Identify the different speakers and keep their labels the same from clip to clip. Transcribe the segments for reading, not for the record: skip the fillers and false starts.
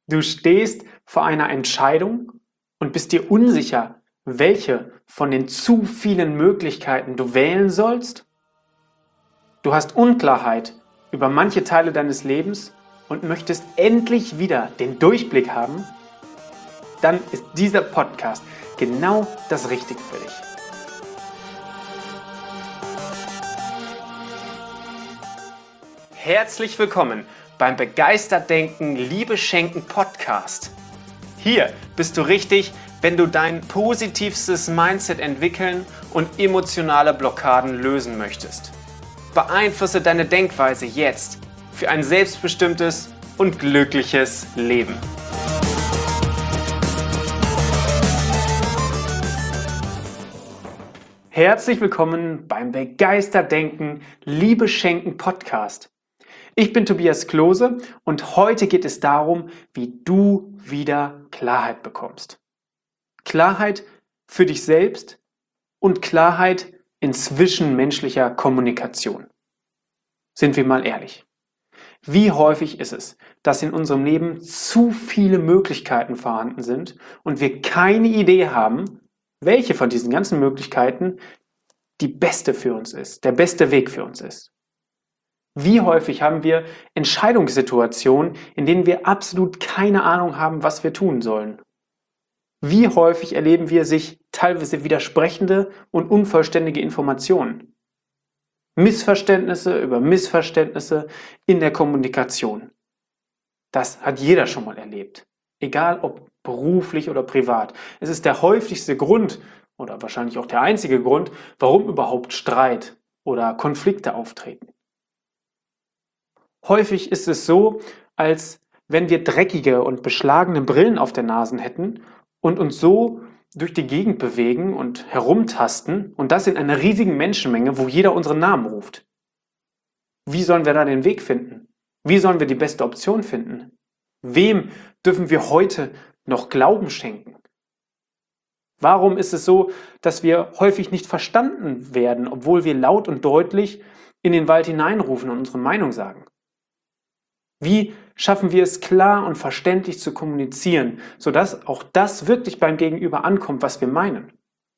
Speaker 1: Du stehst vor einer Entscheidung und bist dir unsicher, welche von den zu vielen Möglichkeiten du wählen sollst. Du hast Unklarheit über manche Teile deines Lebens und möchtest endlich wieder den Durchblick haben. Dann ist dieser Podcast genau das Richtige für dich. Herzlich willkommen beim Begeistert Denken, Liebe Schenken Podcast. Hier bist du richtig, wenn du dein positivstes Mindset entwickeln und emotionale Blockaden lösen möchtest. Beeinflusse deine Denkweise jetzt für ein selbstbestimmtes und glückliches Leben. Herzlich willkommen beim Begeistert Denken, Liebe Schenken Podcast. Ich bin Tobias Klose und heute geht es darum, wie du wieder Klarheit bekommst. Klarheit für dich selbst und Klarheit in zwischenmenschlicher Kommunikation. Sind wir mal ehrlich. Wie häufig ist es, dass in unserem Leben zu viele Möglichkeiten vorhanden sind und wir keine Idee haben, welche von diesen ganzen Möglichkeiten die beste für uns ist, der beste Weg für uns ist. Wie häufig haben wir Entscheidungssituationen, in denen wir absolut keine Ahnung haben, was wir tun sollen? Wie häufig erleben wir sich teilweise widersprechende und unvollständige Informationen? Missverständnisse über Missverständnisse in der Kommunikation. Das hat jeder schon mal erlebt. Egal ob beruflich oder privat. Es ist der häufigste Grund oder wahrscheinlich auch der einzige Grund, warum überhaupt Streit oder Konflikte auftreten. Häufig ist es so, als wenn wir dreckige und beschlagene Brillen auf der Nase hätten und uns so durch die Gegend bewegen und herumtasten und das in einer riesigen Menschenmenge, wo jeder unseren Namen ruft. Wie sollen wir da den Weg finden? Wie sollen wir die beste Option finden? Wem dürfen wir heute noch Glauben schenken? Warum ist es so, dass wir häufig nicht verstanden werden, obwohl wir laut und deutlich in den Wald hineinrufen und unsere Meinung sagen? Wie schaffen wir es klar und verständlich zu kommunizieren, sodass auch das wirklich beim Gegenüber ankommt, was wir meinen?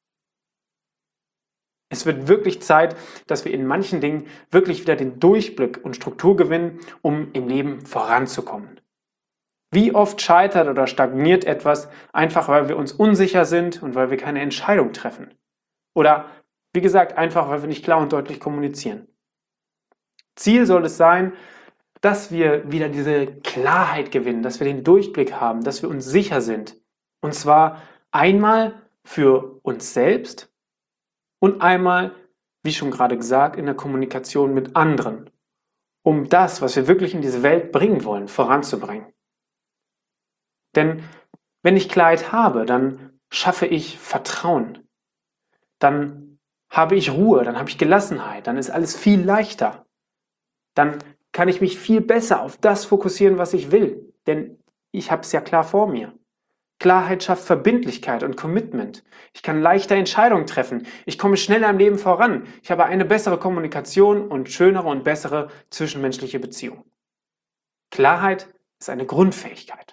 Speaker 1: Es wird wirklich Zeit, dass wir in manchen Dingen wirklich wieder den Durchblick und Struktur gewinnen, um im Leben voranzukommen. Wie oft scheitert oder stagniert etwas, einfach weil wir uns unsicher sind und weil wir keine Entscheidung treffen? Oder, wie gesagt, einfach weil wir nicht klar und deutlich kommunizieren. Ziel soll es sein, dass wir wieder diese Klarheit gewinnen, dass wir den Durchblick haben, dass wir uns sicher sind. Und zwar einmal für uns selbst und einmal, wie schon gerade gesagt, in der Kommunikation mit anderen, um das, was wir wirklich in diese Welt bringen wollen, voranzubringen. Denn wenn ich Klarheit habe, dann schaffe ich Vertrauen. Dann habe ich Ruhe, dann habe ich Gelassenheit, dann ist alles viel leichter. Dann kann ich mich viel besser auf das fokussieren, was ich will. Denn ich habe es ja klar vor mir. Klarheit schafft Verbindlichkeit und Commitment. Ich kann leichter Entscheidungen treffen. Ich komme schneller im Leben voran. Ich habe eine bessere Kommunikation und schönere und bessere zwischenmenschliche Beziehungen. Klarheit ist eine Grundfähigkeit.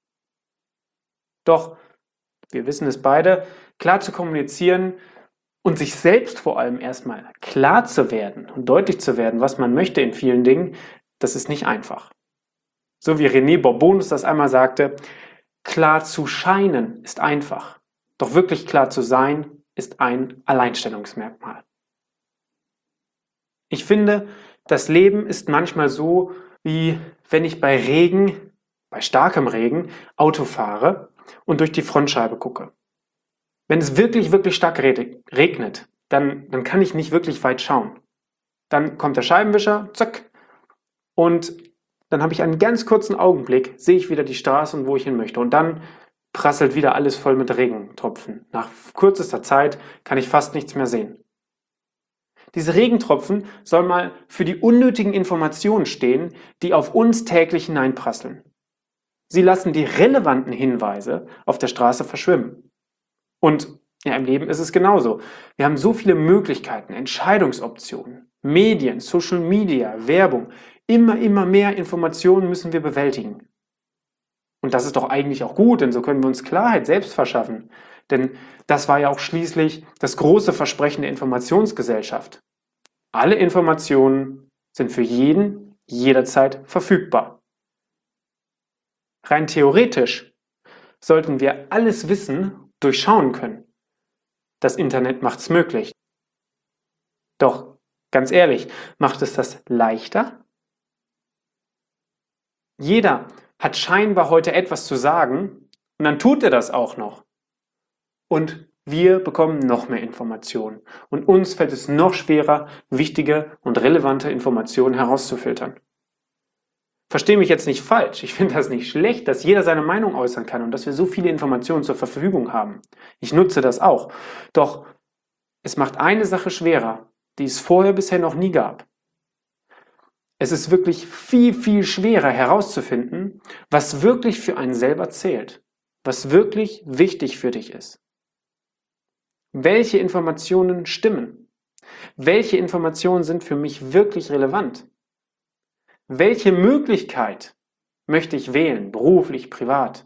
Speaker 1: Doch, wir wissen es beide, klar zu kommunizieren und sich selbst vor allem erstmal klar zu werden und deutlich zu werden, was man möchte in vielen Dingen, das ist nicht einfach. So wie René Bourbonus das einmal sagte, klar zu scheinen ist einfach, doch wirklich klar zu sein ist ein Alleinstellungsmerkmal. Ich finde, das Leben ist manchmal so, wie wenn ich bei Regen, bei starkem Regen, Auto fahre und durch die Frontscheibe gucke. Wenn es wirklich, wirklich stark regnet, dann kann ich nicht wirklich weit schauen. Dann kommt der Scheibenwischer, zack, und dann habe ich einen ganz kurzen Augenblick, sehe ich wieder die Straße und wo ich hin möchte. Und dann prasselt wieder alles voll mit Regentropfen. Nach kürzester Zeit kann ich fast nichts mehr sehen. Diese Regentropfen sollen mal für die unnötigen Informationen stehen, die auf uns täglich hineinprasseln. Sie lassen die relevanten Hinweise auf der Straße verschwimmen. Und ja, im Leben ist es genauso. Wir haben so viele Möglichkeiten, Entscheidungsoptionen, Medien, Social Media, Werbung. Immer mehr Informationen müssen wir bewältigen. Und das ist doch eigentlich auch gut, denn so können wir uns Klarheit selbst verschaffen. Denn das war ja auch schließlich das große Versprechen der Informationsgesellschaft. Alle Informationen sind für jeden jederzeit verfügbar. Rein theoretisch sollten wir alles Wissen durchschauen können. Das Internet macht es möglich. Doch, ganz ehrlich, macht es das leichter? Jeder hat scheinbar heute etwas zu sagen und dann tut er das auch noch. Und wir bekommen noch mehr Informationen und uns fällt es noch schwerer, wichtige und relevante Informationen herauszufiltern. Verstehe mich jetzt nicht falsch, ich finde das nicht schlecht, dass jeder seine Meinung äußern kann und dass wir so viele Informationen zur Verfügung haben. Ich nutze das auch. Doch es macht eine Sache schwerer, die es vorher bisher noch nie gab. Es ist wirklich viel, viel schwerer herauszufinden, was wirklich für einen selber zählt, was wirklich wichtig für dich ist. Welche Informationen stimmen? Welche Informationen sind für mich wirklich relevant? Welche Möglichkeit möchte ich wählen, beruflich, privat?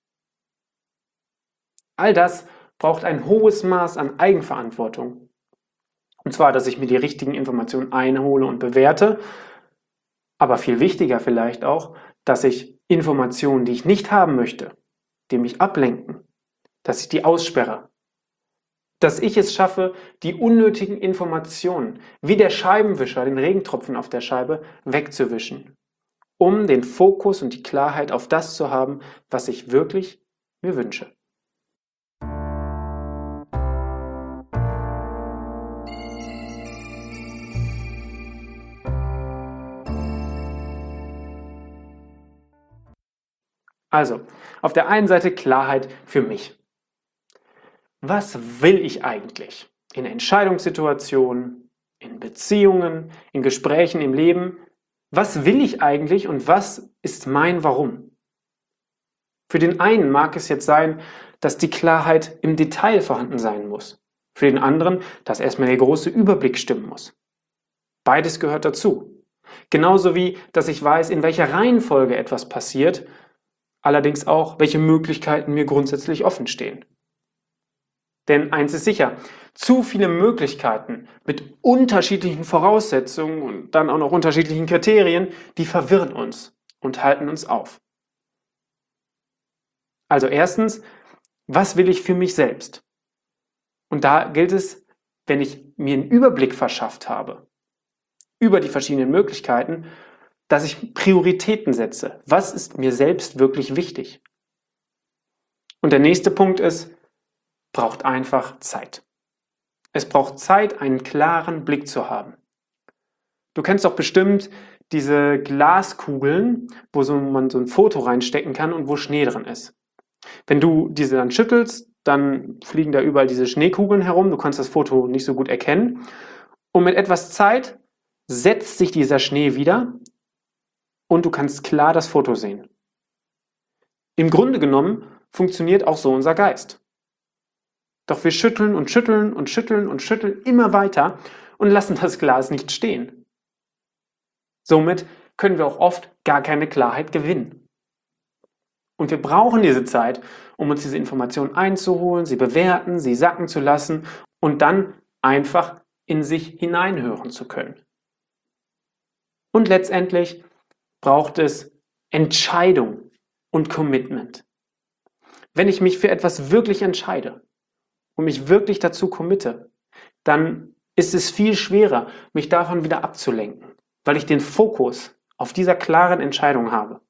Speaker 1: All das braucht ein hohes Maß an Eigenverantwortung. Und zwar, dass ich mir die richtigen Informationen einhole und bewerte, aber viel wichtiger vielleicht auch, dass ich Informationen, die ich nicht haben möchte, die mich ablenken, dass ich die aussperre. Dass ich es schaffe, die unnötigen Informationen, wie der Scheibenwischer, den Regentropfen auf der Scheibe, wegzuwischen, um den Fokus und die Klarheit auf das zu haben, was ich wirklich mir wünsche. Also, auf der einen Seite Klarheit für mich. Was will ich eigentlich? In Entscheidungssituationen, in Beziehungen, in Gesprächen, im Leben. Was will ich eigentlich und was ist mein Warum? Für den einen mag es jetzt sein, dass die Klarheit im Detail vorhanden sein muss. Für den anderen, dass erstmal der große Überblick stimmen muss. Beides gehört dazu. Genauso wie, dass ich weiß, in welcher Reihenfolge etwas passiert, allerdings auch, welche Möglichkeiten mir grundsätzlich offen stehen. Denn eins ist sicher, zu viele Möglichkeiten mit unterschiedlichen Voraussetzungen und dann auch noch unterschiedlichen Kriterien, die verwirren uns und halten uns auf. Also erstens, was will ich für mich selbst? Und da gilt es, wenn ich mir einen Überblick verschafft habe über die verschiedenen Möglichkeiten, dass ich Prioritäten setze. Was ist mir selbst wirklich wichtig? Und der nächste Punkt ist, braucht einfach Zeit. Es braucht Zeit, einen klaren Blick zu haben. Du kennst doch bestimmt diese Glaskugeln, wo man so ein Foto reinstecken kann und wo Schnee drin ist. Wenn du diese dann schüttelst, dann fliegen da überall diese Schneekugeln herum. Du kannst das Foto nicht so gut erkennen. Und mit etwas Zeit setzt sich dieser Schnee wieder und du kannst klar das Foto sehen. Im Grunde genommen funktioniert auch so unser Geist. Doch wir schütteln und schütteln und schütteln und schütteln immer weiter und lassen das Glas nicht stehen. Somit können wir auch oft gar keine Klarheit gewinnen. Und wir brauchen diese Zeit, um uns diese Informationen einzuholen, sie bewerten, sie sacken zu lassen und dann einfach in sich hineinhören zu können. Und letztendlich braucht es Entscheidung und Commitment. Wenn ich mich für etwas wirklich entscheide und mich wirklich dazu committe, dann ist es viel schwerer, mich davon wieder abzulenken, weil ich den Fokus auf dieser klaren Entscheidung habe.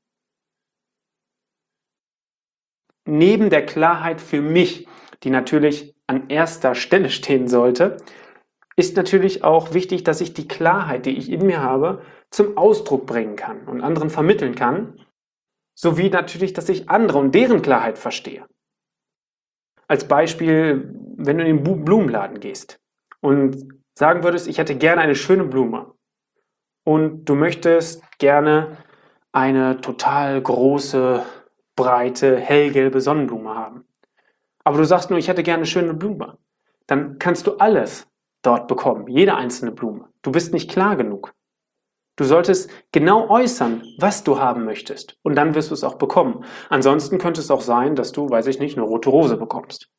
Speaker 1: Neben der Klarheit für mich, die natürlich an erster Stelle stehen sollte, ist natürlich auch wichtig, dass ich die Klarheit, die ich in mir habe, zum Ausdruck bringen kann und anderen vermitteln kann, sowie natürlich, dass ich andere und deren Klarheit verstehe. Als Beispiel, wenn du in den Blumenladen gehst und sagen würdest, ich hätte gerne eine schöne Blume und du möchtest gerne eine total große, breite, hellgelbe Sonnenblume haben. Aber du sagst nur, ich hätte gerne eine schöne Blume. Dann kannst du alles dort bekommen, jede einzelne Blume. Du bist nicht klar genug. Du solltest genau äußern, was du haben möchtest. Und dann wirst du es auch bekommen. Ansonsten könnte es auch sein, dass du, weiß ich nicht, eine rote Rose bekommst.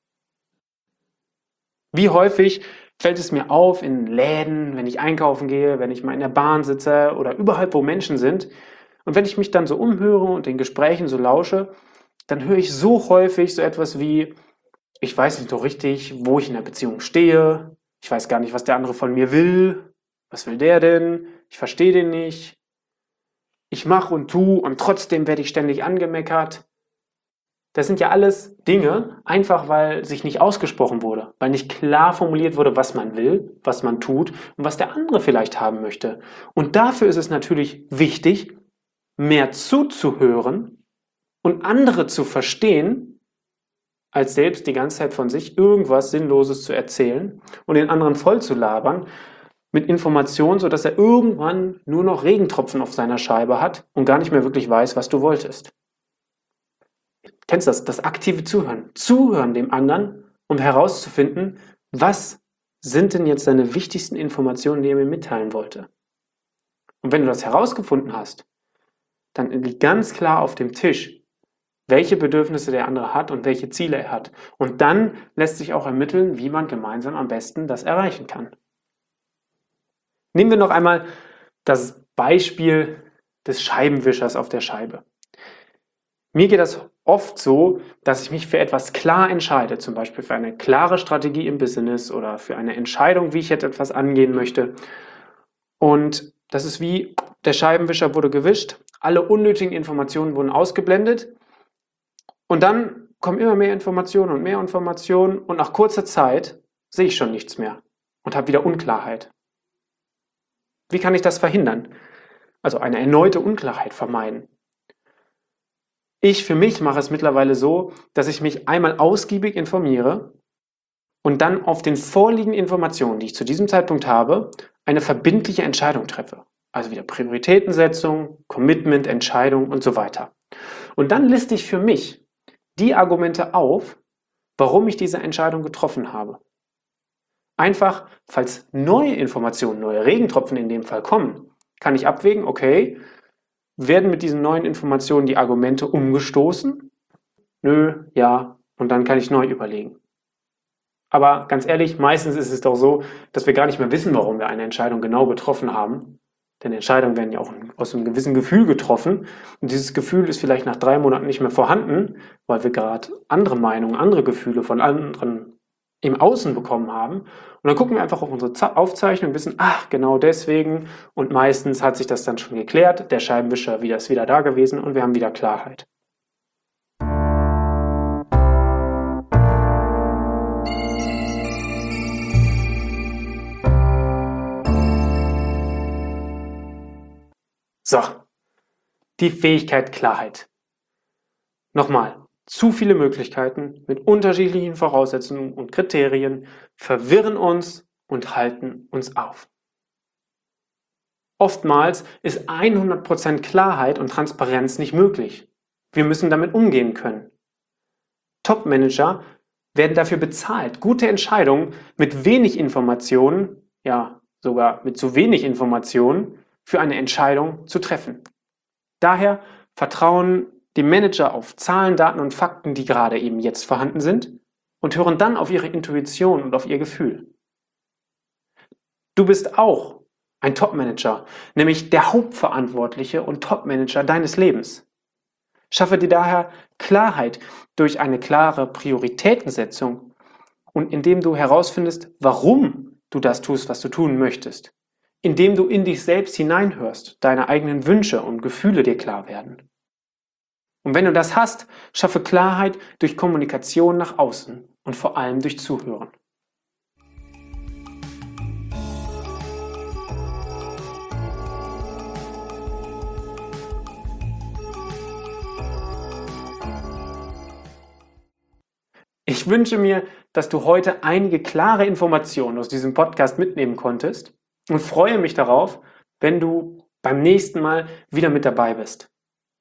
Speaker 1: Wie häufig fällt es mir auf in Läden, wenn ich einkaufen gehe, wenn ich mal in der Bahn sitze oder überall, wo Menschen sind. Und wenn ich mich dann so umhöre und den Gesprächen so lausche, dann höre ich so häufig so etwas wie: Ich weiß nicht so richtig, wo ich in der Beziehung stehe. Ich weiß gar nicht, was der andere von mir will. Was will der denn? Ich verstehe den nicht. Ich mache und tue und trotzdem werde ich ständig angemeckert. Das sind ja alles Dinge, einfach weil sich nicht ausgesprochen wurde, weil nicht klar formuliert wurde, was man will, was man tut und was der andere vielleicht haben möchte. Und dafür ist es natürlich wichtig, mehr zuzuhören und andere zu verstehen, als selbst die ganze Zeit von sich irgendwas Sinnloses zu erzählen und den anderen voll zu labern mit Informationen, sodass er irgendwann nur noch Regentropfen auf seiner Scheibe hat und gar nicht mehr wirklich weiß, was du wolltest. Kennst du das? Das aktive Zuhören. Zuhören dem anderen, um herauszufinden, was sind denn jetzt seine wichtigsten Informationen, die er mir mitteilen wollte. Und wenn du das herausgefunden hast, dann liegt ganz klar auf dem Tisch, welche Bedürfnisse der andere hat und welche Ziele er hat. Und dann lässt sich auch ermitteln, wie man gemeinsam am besten das erreichen kann. Nehmen wir noch einmal das Beispiel des Scheibenwischers auf der Scheibe. Mir geht das oft so, dass ich mich für etwas klar entscheide, zum Beispiel für eine klare Strategie im Business oder für eine Entscheidung, wie ich jetzt etwas angehen möchte. Und das ist wie, der Scheibenwischer wurde gewischt, alle unnötigen Informationen wurden ausgeblendet und dann kommen immer mehr Informationen und nach kurzer Zeit sehe ich schon nichts mehr und habe wieder Unklarheit. Wie kann ich das verhindern? Also eine erneute Unklarheit vermeiden. Ich für mich mache es mittlerweile so, dass ich mich einmal ausgiebig informiere und dann auf den vorliegenden Informationen, die ich zu diesem Zeitpunkt habe, eine verbindliche Entscheidung treffe. Also wieder Prioritätensetzung, Commitment, Entscheidung und so weiter. Und dann liste ich für mich die Argumente auf, warum ich diese Entscheidung getroffen habe. Einfach, falls neue Informationen, neue Regentropfen in dem Fall kommen, kann ich abwägen, okay, werden mit diesen neuen Informationen die Argumente umgestoßen? Nö, ja, und dann kann ich neu überlegen. Aber ganz ehrlich, meistens ist es doch so, dass wir gar nicht mehr wissen, warum wir eine Entscheidung genau getroffen haben. Denn Entscheidungen werden ja auch aus einem gewissen Gefühl getroffen. Und dieses Gefühl ist vielleicht nach 3 Monaten nicht mehr vorhanden, weil wir gerade andere Meinungen, andere Gefühle von anderen im Außen bekommen haben. Und dann gucken wir einfach auf unsere Aufzeichnung und wissen, ach, genau deswegen. Und meistens hat sich das dann schon geklärt. Der Scheibenwischer ist wieder da gewesen und wir haben wieder Klarheit. So, die Fähigkeit Klarheit. Nochmal, zu viele Möglichkeiten mit unterschiedlichen Voraussetzungen und Kriterien verwirren uns und halten uns auf. Oftmals ist 100% Klarheit und Transparenz nicht möglich. Wir müssen damit umgehen können. Top-Manager werden dafür bezahlt, gute Entscheidungen mit wenig Informationen, ja sogar mit zu wenig Informationen, für eine Entscheidung zu treffen. Daher vertrauen die Manager auf Zahlen, Daten und Fakten, die gerade eben jetzt vorhanden sind und hören dann auf ihre Intuition und auf ihr Gefühl. Du bist auch ein Top-Manager, nämlich der Hauptverantwortliche und Top-Manager deines Lebens. Schaffe dir daher Klarheit durch eine klare Prioritätensetzung und indem du herausfindest, warum du das tust, was du tun möchtest. Indem du in dich selbst hineinhörst, deine eigenen Wünsche und Gefühle dir klar werden. Und wenn du das hast, schaffe Klarheit durch Kommunikation nach außen und vor allem durch Zuhören. Ich wünsche mir, dass du heute einige klare Informationen aus diesem Podcast mitnehmen konntest und freue mich darauf, wenn du beim nächsten Mal wieder mit dabei bist.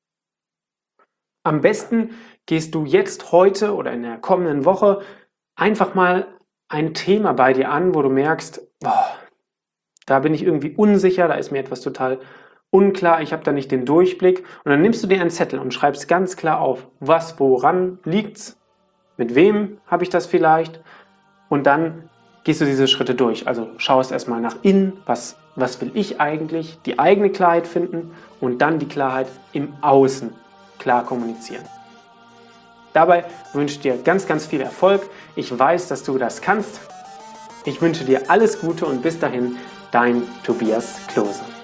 Speaker 1: Am besten gehst du jetzt, heute oder in der kommenden Woche einfach mal ein Thema bei dir an, wo du merkst, da bin ich irgendwie unsicher, da ist mir etwas total unklar, ich habe da nicht den Durchblick. Und dann nimmst du dir einen Zettel und schreibst ganz klar auf, woran liegt's, mit wem habe ich das vielleicht, und dann gehst du diese Schritte durch. Also schaust erstmal nach innen, was will ich eigentlich, die eigene Klarheit finden und dann die Klarheit im Außen klar kommunizieren. Dabei wünsche ich dir ganz, ganz viel Erfolg. Ich weiß, dass du das kannst. Ich wünsche dir alles Gute und bis dahin, dein Tobias Klose.